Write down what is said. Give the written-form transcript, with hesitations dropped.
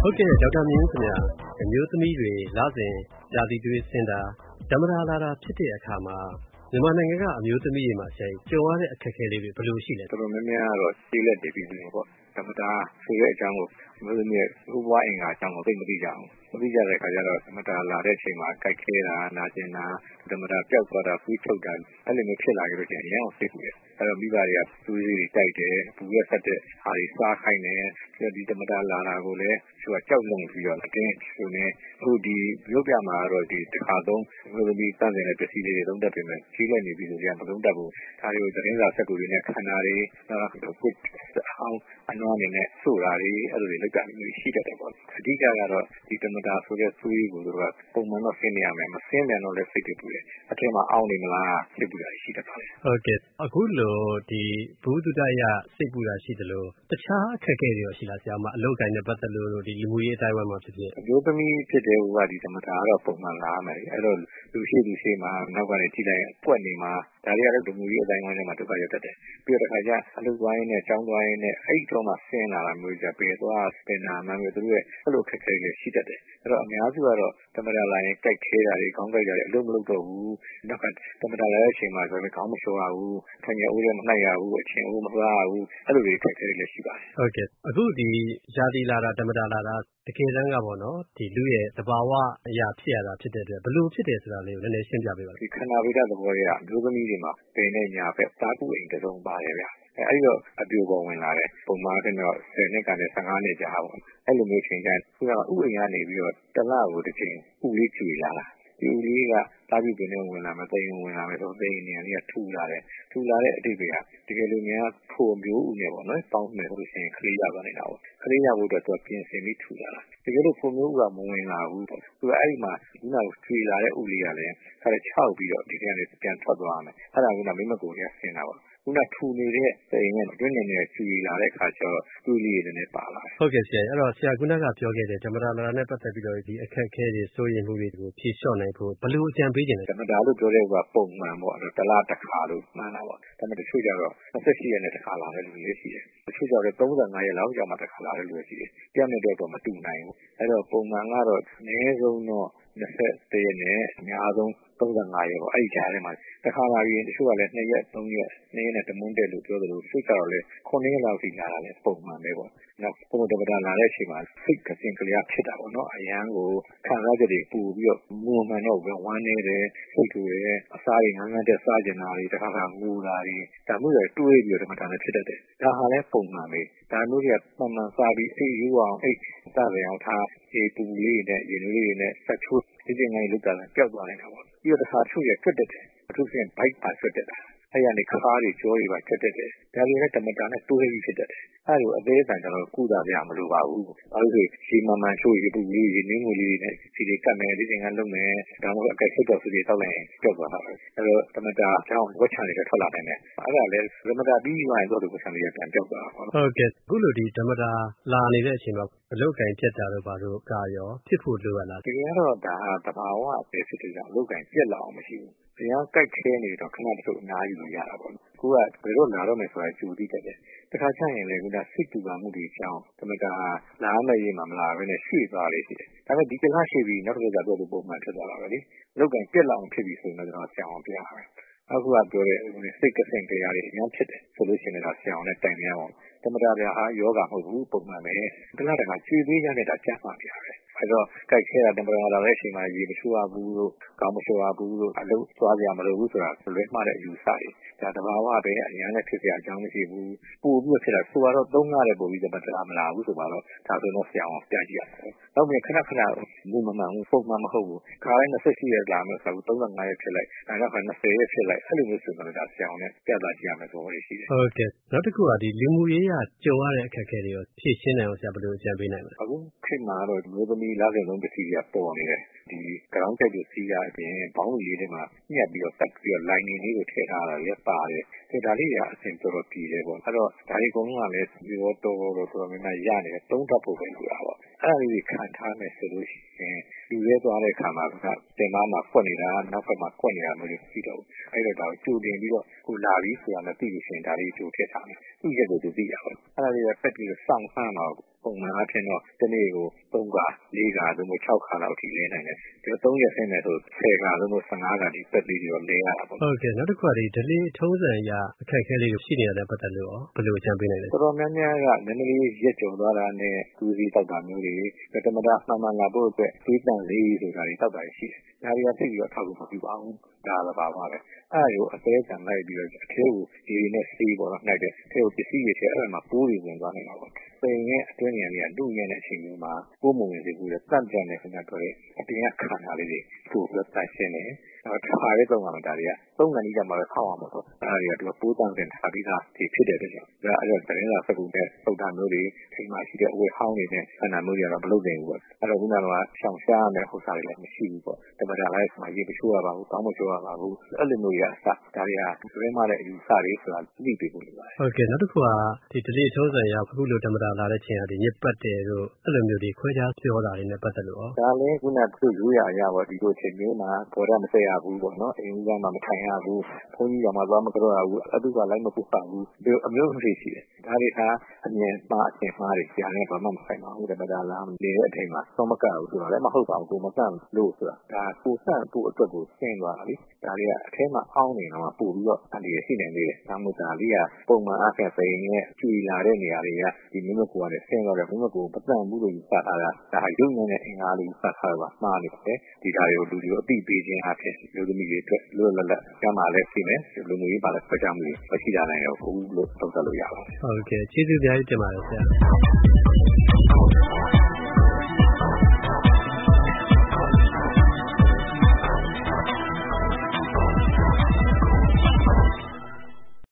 ဟုတ်ကဲ့ဒေါက်တာမြင့်ဦးခင်ဗျာအမျိုးသမီးတွေလစဉ်ရာသီသွေးဆင်းတာဓမ္မတာလာတာဖြစ်တဲ့အခါမှာမြန်မာနိုင်ငံကအမျိုးသမီးတွေမှာကြုံရတဲ့အခက်အခဲလေးတွေဘယ်လိုရှိလဲတော်တော်များများကတော့ကျေးလက်တွေပြီးနေပေါ့ဓမ္မတာဆိုတဲ့အကြောင်းကိုအမျိုးသမီးရဲ့ဥပဝါအင်္ဂါအကြောင်းကိုသိမသိကြအောင်မသိကြတဲ့အခါကျတော့ဓမ္မတာလာတဲ့အချိန်မှာကြိုက်ခဲတာနာကျင်တာဓမ္မတာပျောက်သွားတာဖူးချုပ်တာအဲ့လိုမျိုးဖြစ်လာကြလို့ချင်းအရင်အောင်သိဘူးလေအဲ့တော့မိဘတွေကသွေးတွေတိုက်တယ်ဘူးရက်ဆက်တဲ့ဟာတွေစားခိုင်းတယ်ဒီဓမ္မတာလာတာကိုလည်းသူကကြောက်လွန်ပြီးတော့အတင်းသူနဲ့အခုဒီရုပ်ပြမှာတော့ဒီတစ်ခါသုံးအမျိုးသမီးတန်းစင်တဲ့ပစ္စည်းလေးတွေသုံးတတ်ပြင်မဲ့ကြီးလက်နေပြီဆိုရင်မသုံးတတ်ဘူးဒါတွေကိုသတင်းစာဆက်ကူတွေနဲ့ခန္ဓာတွေနောက်ပုတ်အောင်အနွားနေနဲ့ဆိုတာတွေအဲ့လိုတွေလောက်တာမျိုးရှိတတ်တယ်ပေါ့အဓိကကတော့ဒီဓမ္မတာဆိုတဲ့သွေးကိုသူကပုံမှန်တော့ဆင်းနေရမယ်မဆင်းတယ်တော့လည်းစိတ်တွေပူတယ်အထက်မှာအောင်းနေမလားစိတ်ပူတာရှိတတ်ပါတယ်ဟုတ်ကဲ့အခုလိုဒီဘုဒ္ဓတရားစိတ်ပူတာရှိတယ်လို့တခြားအခက်အခဲတွေရောရှိလားဆရာမအလုပ်ကိုင်းနဲ့ပတ်သက်လို့ဒီလူမှုရေးအတိုင်းအဝိုင်းမှာဖြစ်ဖြစ်အမျိုးသမီးဖြစ်တဲ့ဟိုကဒီဓမ္မတာကတော့ပုံမှန်လာမယ်အဲ့တော့လူရှိမှာနောက်ကနေကြည့်လိုက်ပွက်နေမှာဒါတွေကလည်းလူမှုရေးအတိုင်းအဝိုင်းထဲမှာဒုက္ခရောက်တတ်တယ်ပြီးတော့တစ်ခါကျအလုပ်သွားရင်းနဲ့ကျောင်းသွားရင်းနဲ့အဲ့တော့မှဆင်းလာတာမျိုးကြပေသွားစပင်နာမှမျိုးသူတို့ရဲ့အဲ့လိုခက်ခဲတွေရှိတတ်တယ်အဲ့တော့အများစုကတော့ဓမ္မတာလာရင်ကြိုက်ခဲတာတွေခေါင်းကြိုက်တာတွေအလုပ်မလုပ်တော့ဘူးနောက်ကဓမ္မတာလာတဲ့အချိန်မှာဆိုရင်ခေါင်းမလျှော်ရဘူးထင်ရဦးလည်းမနှိုက်ရဘူးအချင်းဦးမသွားရဘူးအဲ့လိုတွေခက်ခဲတွေလည်းရှိပါတယ်ဟုတ်ကဲ့အခုဒီယာတိလာတာဓမ္မတာလာတာတကယ်တမ်းကပေါ့နော်ဒီလူရဲ့သဘာဝအရာဖြစ်ရတာဖြစ်တဲ့အတွက်ဘယ်လိုဖြစ်တယ်ဆိုတာလေးကိုနည်းနည်းရှင်းပြပေးပါဒီခန္ဓာဗေဒသဘောတွေကမျိုးသမီးတွေမှာပင်နဲ့ညာဘက်သာကုအိမ်တစ်စုံပါတယ်ဗျအဲ့တော့အပြိုပေါ်ဝင်လာတယ်ပုံမှန်ကတော့10နှစ်ကနေ15နှစ်ကြာပါအဲ့လိုမျိုးချိန်ကျရင်ခုကဥအိမ်ကနေပြီးတော့တစ်လကိုတစ်ချိန်ဥလေးကျွေလာတာဒီဥလေးကတာပြုပင်နဲ့ဝင်လာမယ်သိရင်ဝင်လာမယ်ဆိုသိရင်နေရာလေးကထူလာတဲ့အတိတ်တွေကတကယ်လို့များဖိုမျိုးဥနဲ့ပေါ့နော်ပေါင်းမယ်ဆိုလို့ရှိရင်ခလေးရပါနေတာပေါ့ခလေးရဖို့အတွက်သူပြင်ဆင်ပြီးထူလာတာတကယ်လို့ဖိုမျိုးဥကမဝင်လာဘူးပေါ့သူကအဲ့ဒီမှာဒီမှာကျွေလာတဲ့ဥလေးကလည်းခါတဲ့6ပြီးတော့ဒီကနေပြန်ထွက်သွားမယ်အဲ့ဒါကမိမကိုယ်ကဆင်းတာပေါ့ခုနထူနေတဲ့စိန်နဲ့တွင်းနေနဲ့ကျွေလာတဲ့အခါကျတော့သူ့လေးတွေနဲ့ပါလာတယ်ဟုတ်ကဲ့ဆရာအဲ့တော့ဆရာခုနကပြောခဲ့တဲ့ဓမ္မတာလာနဲ့ပတ်သက်ပြီးတော့ဒီအခက်အခဲတွေစိုးရိမ်မှုတွေကိုဖြေလျှော့နိုင်ဖို့ဘယ်လိုအကြံပေးခြင်းလဲဓမ္မတာလို့ပြောတဲ့ကပုံမှန်ပေါ့အဲ့တော့တစ်လတစ်ခါလို့မှန်းတာပေါ့ဒါပေမဲ့တချို့ကျတော့28ရက်နဲ့တစ်ခါလာတဲ့လူတွေရှိတယ်တချို့ကျတော့35ရက်လောက်ကြာမှတစ်ခါလာတဲ့လူတွေရှိတယ်ပြောင်းနေတော့မတူနိုင်ဘူးအဲ့တော့ပုံမှန်ကတော့အနည်းဆုံးတော့21ရက်နဲ့အများဆုံး35ရက်ပေါ့အဲ့ဒီကြားထဲမှာတစ်ခါလာပြီးတချို့ကလည်း2ရက်3ရက်2ရက်နဲ့တမွန်းတက်လို့ပြောသလိုတချို့ကျတော့လည်း9ရက်လောက်ထိလာတာလည်းပုံမှန်ပဲပေါ့နောက်ပုံဓမ္မတာလာတဲ့အချိန်မှာစိတ်ကစင်ကလျားဖြစ်တာပေါ့နော်အရန်ကိုခံစားချက်တွေပူပြီးတော့မွန်မှန်တော့ဝမ်းနေတယ်စိတ်တွေအစားတွေငန်းငန်းတက်စားကျင်တာတွေတစ်ခါငိုတာတွေဒါမျိုးတွေတွေးပြီးတော့ဓမ္မတာနဲ့ဖြစ်တတ်တယ်ဒါဟာလည်းပုံမှန်ပဲဒါမျိုးတွေကမှန်မှန်စားပြီးအိပ်ယူအောင်အိပ်စတဲ့အောင်ထားဒီပူလေးနဲ့ရေနွေးလေးနဲ့ဆက်ချိုးဒီကျင်ငယ်လောက်တာလည်းပျောက်သွားနေတာပေါ့ပြီးတော့တစ်ခါချို့ရထွက်တတ်တယ်အထူးဖြင့်ဘိုက်ပါဆွတ်တတ်တာအဲ့ရနေခါးတွေကြောတွေပါထွက်တတ်တယ်ဒါတွေလည်းဓမ္မတာနဲ့တိုးပြီးဖြစ်တတ်တယ်အဲ့လိုအသေးအံကျတော့ကုသပြမလိုပါဘူးဘာလို့ဆိုရှီမမှန်ချို့ရပူလေးရေနွေးငွေလေးနဲ့စီတွေကတ်မယ်ဒီကျင်ကလုံးမယ်ဒါမှမဟုတ်အကက်စိတ်တော်စီတွေတောက်လိုက်ရင်ပျောက်သွားတာပဲအဲ့တော့ဓမ္မတာအကြောင်းဝက်ချန်တွေထွက်လာနိုင်တယ်အဲ့ဒါလည်းဓမ္မတာပြီးမှရင်တော့ဝက်ချန်တွေကပြန်ပျောက်သွားတာပေါ့ဟုတ်ကဲ့အခုလိုဒီဓမ္မတာလာနေတဲ့အချိန်မှာအလုတ်ကင်ပြတ်တာတို့ဘာလို့ကရောဖြစ်ဖို့လိုရလားတကယ်တော့ဒါသဘာဝပဲဖြစ်တယ်ကြောင့်အလုတ်ကင်ပြတ်လာအောင်မရှိဘူး။တရားကြိုက်ခဲနေတော့ခဏတချို့အများကြီးလို့ရတာပေါ့။အခုကဘယ်တော့လာတော့မယ်ဆိုတာကြိုသိတတ်တယ်။တခါကျရင်လေကစိတ်ပူပါမှုတွေကြောင့်ဓမ္မတာလာမယ်ရေးမှာမလာဘဲနဲ့ရွှေ့သွားလေရှိတယ်။ဒါပေမဲ့ဒီကလားရွှေ့ပြီးနောက်တစ်ခါကျတော့ပုံမှန်ဖြစ်သွားတာပဲလေ။အလုတ်ကင်ပြတ်လာအောင်ဖြစ်ပြီးဆိုရင်တော့ကျွန်တော်ဆရာအောင်ပြရမယ်။အခုကပြောတဲ့စိတ်ကစင်တရားတွေအများဖြစ်တယ်ဆိုလို့ရှိရင်တော့ဆရာအောင်နဲ့တိုင်နေရအောင်ဓမ္မတာပြဟာယောဂမဟုတ်ဘူးပုံမှန်ပဲ။ကလားတကကျွေးသေးရတဲ့ဒါကြားမှာပြရတယ်။အဲ့တော့ကြိုက်ခဲတာဓမ္မတာလာတဲ့အချိန်မှာရေမချိုးရဘူးလို့ကောင်းမချိုးရဘူးလို့အလုပ်သွားကြမလို့ဘူးဆိုတာလွဲမှားတဲ့အယူဆတွေဒါသဘာဝပဲအများနဲ့ဖြစ်စရာအကြောင်းမရှိဘူးပို့ပြီးဖြစ်တာဆိုတော့3လတဲ့ပို့ပြီးဓမ္မတာမလာဘူးဆိုတော့ဒါဆိုတော့ဆရာအောင်ပြကြည့်ရတယ်နောက်ပြီးခဏမူမမှန်ဘူးပုံမှန်မဟုတ်ဘူးခါတိုင်း28ရက်လာမယ်ဆိုတော့35ရက်ဖြစ်လိုက်ဒါက20ရက်ဖြစ်လိုက်အဲ့လိုမျိုးဆိုတော့ဒါဆရာအောင်နဲ့ပြသကြည့်ရမယ်ဆိုတော့ရှိတယ်ဟုတ်ကဲ့နောက်တစ်ခုကဒီလူမှုရေးရကြုံရတဲ့အခက်အခဲတွေရောဖြည့်ရှင်းနိုင်အောင်ဆရာဘယ်လိုအကြံပေးနိုင်မလဲအခုခေတ်မှာတော့မျိုးသမီးလာစဉ်လုံးပစ္စည်းတွေကပေါ်နေတယ်ဒီကရောင်းကြိုက်လို့စီးရအပြင်ဘောင်းလေးတွေမှာညှက်ပြီးတော့တက်ပြီးတော့လိုင်းနေလေးကိုထည့်ထားတာလည်းပါတယ်ဒါလေးတွေကအဆင်တော်တော်ပြည်တယ်ပေါ့အဲ့တော့ဒါဒီကုန်းကလည်းဒီတော့တော်တော်များများရနေတယ်သုံးတတ်ဖို့ပဲလိုတာပေါ့အဲ့ဒါလေးတွေခံထားမယ်ဆိုလို့ရှိရင်လူရဲသွားတဲ့အခါမှာကတင်မမှာဖွက်နေတာနောက်ဘက်မှာဖွက်နေတာမျိုးတွေပြီးတော့အဲ့တော့ဒါကိုကြိုတင်ပြီးတော့ကိုလာပြီးဆိုတာနဲ့သိလို့ရှိရင်ဒါလေးကြိုထည့်ထားမယ်သူ့ရက်ကိုသူသိရပါဘူးအဲ့ဒါလေးကဖက်ပြီးတော့စောင့်ဖမ်းတော့ပုံမှန်အဖြစ်တော့ဒီနေ့ကို3ခါ4ခါသို့မဟုတ်6ခါလောက်ထိလဲနိုင်တယ်ဒီ3ရက်ဆင်းနေဆို10ခါသို့မဟုတ်15ခါထိပတ်ပြီးတော့လဲရတာပေါ့ဟုတ်ကဲ့နောက်တစ်ခါဒီဒလီထုံးစံရအခက်အခဲလေးတွေရှိနေရတဲ့ပတ်သက်လို့ရောဘယ်လိုအကြံပေးနိုင်လဲတော်တော်များများကနည်းနည်းလေးရက်ကြုံသွားတာနဲ့သူစီတောက်တာမျိုးတွေတမတာမှန်မှန်လာဖို့အတွက်သေးတန်လေးဆိုတာတွေတောက်တာရှိတယ်ဒါတွေကသိပြီးတော့ထောက်လို့မပြပါဘူးဒါလည်းပါပါပဲအဲ့ဒါကိုအသေးခံလိုက်ပြီးတော့အထဲကိုဒီနဲ့စီးပေါ်တော့နှိုက်တယ်အထဲကိုပစ္စည်းတွေထဲအဲ့မှာပိုးတွေဝင်သွားနေတာပေါ့ပိန်ရဲ့အတွင်းဉာဏ်တွေကလူဉာဏ်တဲ့အချိန်မျိုးမှာပိုးမဝင်သေးဘူးလေတန့်ကြံနေခင်ဗျာတော့အပြင်ကခန္ဓာလေးတွေပို့ပြီးတန့်ရှင်းနေခါရဲတော့မှဒါတွေကသုံးငန်းကြီးကြမှာပဲဖောက်အောင်ပေါ့အဲ့ဒါတွေကသူကပိုးတန့်တင်ထားပြီးသားဒီဖြစ်တဲ့အတွက်ကြောင့်ဒါအဲ့တော့တင်းလာစကူနဲ့ပုတ်တာမျိုးတွေထိမှရှိတဲ့အဝတ်ဟောင်းတွေနဲ့ခန္ဓာမျိုးတွေကတော့မလုပ်နိုင်ဘူးပေါ့အဲ့တော့ခုနကရှောင်ရှားရမယ့်ဥစ္စာတွေလည်းမရှိဘူးပေါ့တမတာလိုက်ဆိုရေမချိုးရပါဘူးကောင်းမချိုးရပါဘူးအဲ့လိုမျိုးကြီးအစဒါတွေကဆိုရဲမှတဲ့အယူဆတွေဆိုတာသိပြီးဖို့လိုပါတယ်ဟုတ်ကဲ့နောက်တစ်ခုကဒီဒလီထုံးစံရအခုလိုတမတာလာတဲ့ချိန်ကဒီညစ်ပတ်တယ်တို့အဲ့လိုမျိုးဒီခွဲခြားပြောတာတွေနဲ့ပတ်သက်လို့ရောဒါလည်းခုနကသူ့ရိုးရာအရာပေါ့ဒီလိုချိန်မျိုးမှာပေါ်ရမဆက်ရဘူးပေါ့နော်အိမ်ဦးကမှမထိုင်ရဘူးဘုန်းကြီးကမှသွားမကြောက်ရဘူးအတုကလိုက်မပုတ်ပါဘူးဒီအမျိုးအမျိုးရှိတယ်ဒါတွေဟာအမြင်မှားအထင်မှားတွေကြားနေဘာမှမဆိုင်ပါဘူးတမတာလာနေတဲ့အချိန်မှာသောမကဘူးဆိုတော့လည်းမဟုတ်ပါဘူးကိုမကန့်လို့ဆိုတာဒါကိုဆန့်ဖို့အတွက်ကိုရှင်းသွားတာလေဒါတွေကအထဲမှာအောင်းနေတော့ပို့ပြီးတော့အဲ့ဒီရှိနေသေးတယ်ဒါမှမဟုတ်ဒါလေးကပုံမှန်အဖြစ်စိန်ရဲ့ကျွေလာတဲ့နေရာတွေကဒီမိမကိုကလည်းဆင်းသွားတယ်မိမကိုမတန့်ဘူးလို့ယူဆထားတာဒါဟာရုပ်ဉာဏ်နဲ့အင်္ဂါလေးယူဆထားတာမှားနေတယ်ဒီဓာတ်တွေကိုလူတွေကိုအသိပေးခြင်းအဖြစ်လူသမီးတွေအတွက်လွတ်လပ်လပ်ကျမ်းမာလဲရှိမယ်လူမျိုးရေးပါလဲဖကြမှုမရှိတာနိုင်တော့ဘူးလို့သုံးသပ်လို့ရပါတယ်ဟုတ်ကဲ့ကျေးဇူးများကြီးတင်ပါတယ်ဆရာ